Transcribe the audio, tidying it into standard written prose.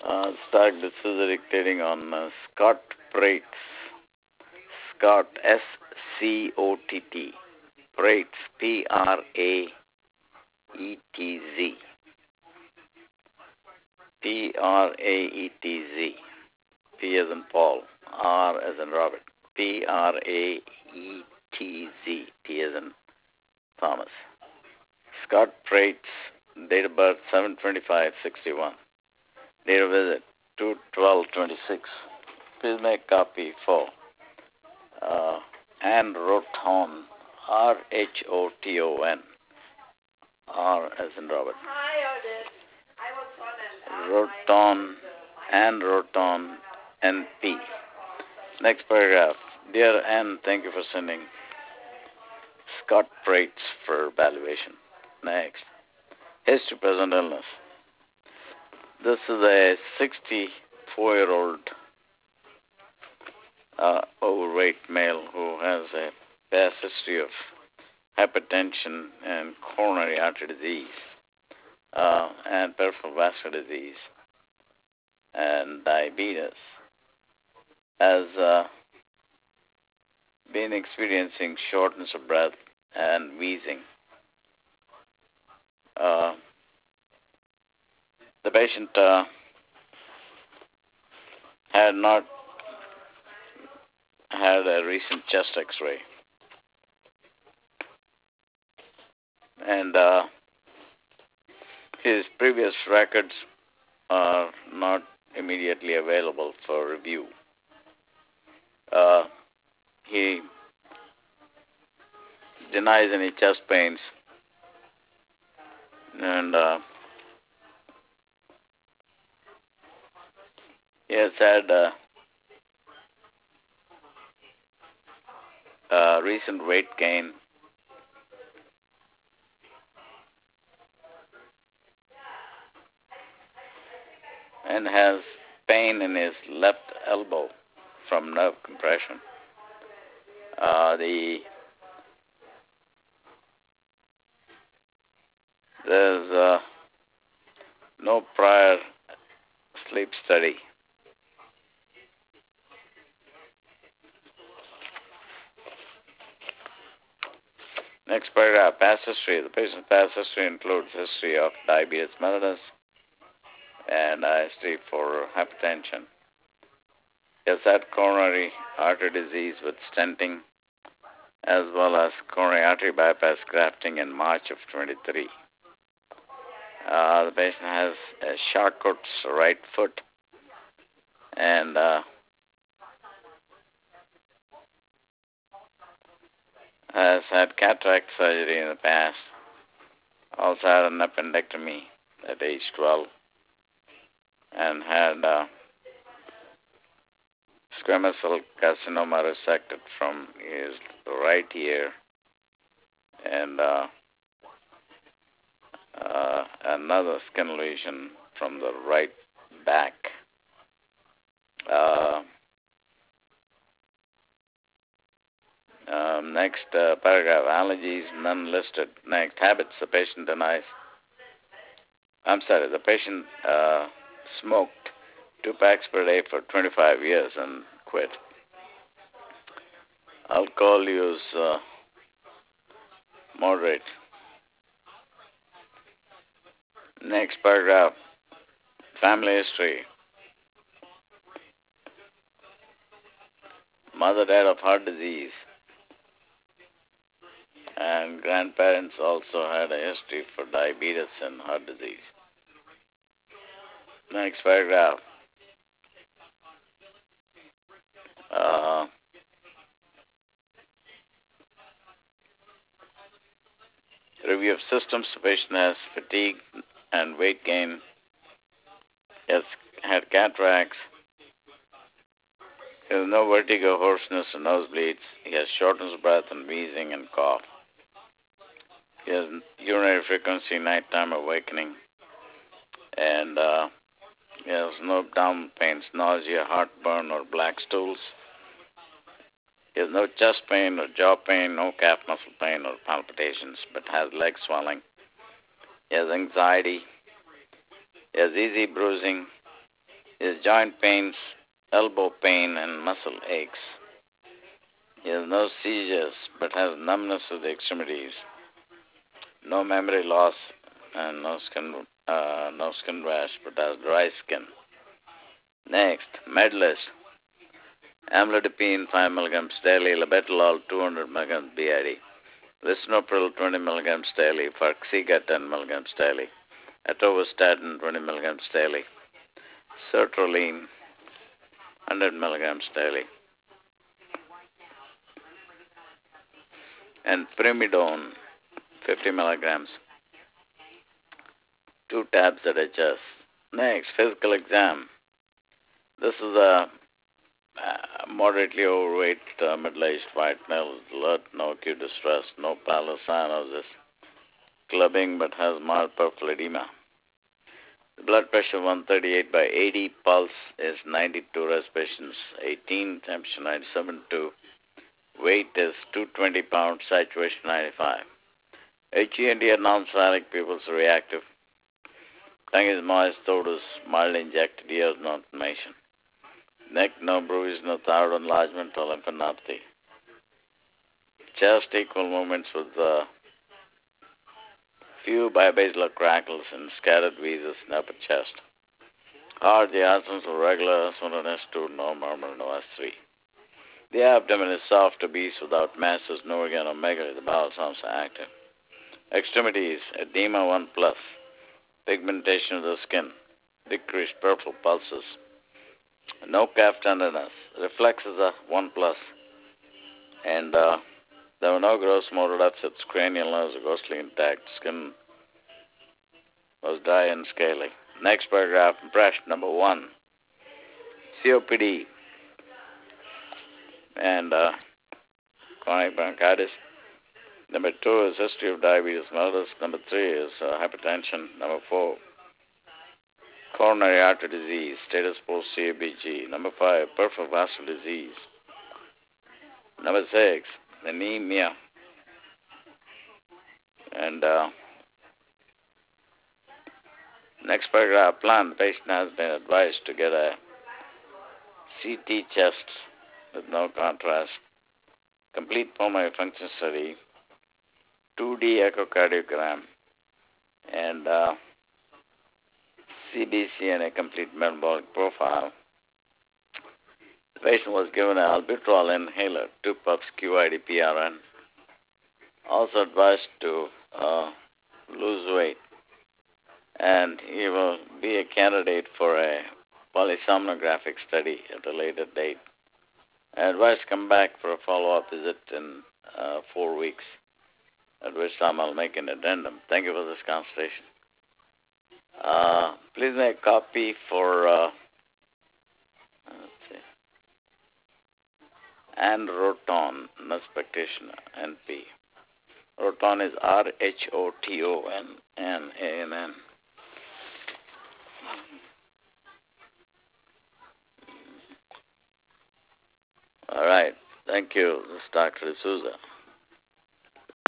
Stark, this is dictating on Scott Prates. Scott, S-C-O-T-T. Prates, P-R-A-E-T-Z. P-R-A-E-T-Z. P as in Paul. R as in Robert. P-R-A-E-T-Z. T as in Thomas. Scott Prates, date of birth 7/25/61. Date of visit 2/12/26. Please make copy for Anne Roton, R-H-O-T-O-N. R as in Robert. Roton, Anne Roton, N-P. Next paragraph. Dear Anne, thank you for sending Scott Prates for evaluation. Next. History, present illness. This is a 64-year-old overweight male who has a past history of hypertension and coronary artery disease and peripheral vascular disease and diabetes. Has been experiencing shortness of breath and wheezing. The patient had not had a recent chest X-ray, and his previous records are not immediately available for review. He denies any chest pains, and he has had recent weight gain, and has pain in his left elbow from nerve compression. There's no prior sleep study. Next paragraph, past history. The patient's past history includes history of diabetes mellitus and a history for hypertension. He has had coronary artery disease with stenting, as well as coronary artery bypass grafting in March of 23. The patient has a Charcot's right foot and has had cataract surgery in the past. Also had an appendectomy at age 12 and had squamous cell carcinoma resected from his right ear and another skin lesion from the right back. Next paragraph, allergies, none listed. Next, habits, the patient denies. The patient smoked 2 packs per day for 25 years and quit. Alcohol use, moderate. Next paragraph, family history. Mother died of heart disease, and grandparents also had a history for diabetes and heart disease. Next paragraph. Review of systems. The patient has fatigue and weight gain. He has had cataracts. He has no vertigo, hoarseness, and nosebleeds. He has shortness of breath and wheezing and cough. He has urinary frequency, nighttime awakening, and he has no abdominal pains, nausea, heartburn, or black stools. He has no chest pain or jaw pain, no calf muscle pain or palpitations, but has leg swelling. He has anxiety. He has easy bruising, He has joint pains, elbow pain, and muscle aches. He has no seizures but has numbness of the extremities, no memory loss, and no skin rash but has dry skin. Next, Medlist, amlodipine 5 milligrams daily, labetalol 200 milligrams BID, lisinopril 20 milligrams daily, Farxiga 10 milligrams daily, atorvastatin 20 milligrams daily, sertraline 100 milligrams daily, and primidone 50 milligrams, 2 tabs at HS. Next, physical exam. This is a moderately overweight, middle-aged white male, alert, no acute distress, no pallor cyanosis, clubbing but has mild peripheral edema. Blood pressure 138/80, pulse is 92, respirations 18, temperature 97.2, weight is 220 pounds, saturation 95. HEND non-cyanic, pupils reactive. Tongue is moist, throat is mild, injected, ears no inflammation. Neck no bruise, no thyroid enlargement or lymphadenopathy. Chest equal movements with few bibasilar crackles and scattered wheezes in upper chest. Heart, the absence of regular S1 and S2, no murmur, no S3. The abdomen is soft, obese, without masses, no organomegaly. The bowel sounds active. Extremities, edema 1+, pigmentation of the skin, decreased peripheral pulses, no calf tenderness, reflexes are 1+, and there were no gross motor upsets, cranial nerves are ghostly intact, skin was dry and scaly. Next paragraph, impression number 1, COPD and chronic bronchitis. Number 2 is history of diabetes mellitus. Number 3 is hypertension. Number 4, coronary artery disease, status post CABG. Number 5, peripheral vascular disease. Number 6, anemia. And next paragraph, plan. The patient has been advised to get a CT chest with no contrast, complete pulmonary function study, 2D echocardiogram, and CBC and a complete metabolic profile. The patient was given an albuterol inhaler, 2 puffs QID PRN. Also advised to lose weight, and he will be a candidate for a polysomnographic study at a later date. I advise come back for a follow-up visit in 4 weeks, at which time I'll make an addendum. Thank you for this consultation. Please make a copy for Ann Roton, nurse practitioner, NP. Roton is RHOTON, ANN. All right. Thank you. This is Dr. D'Souza.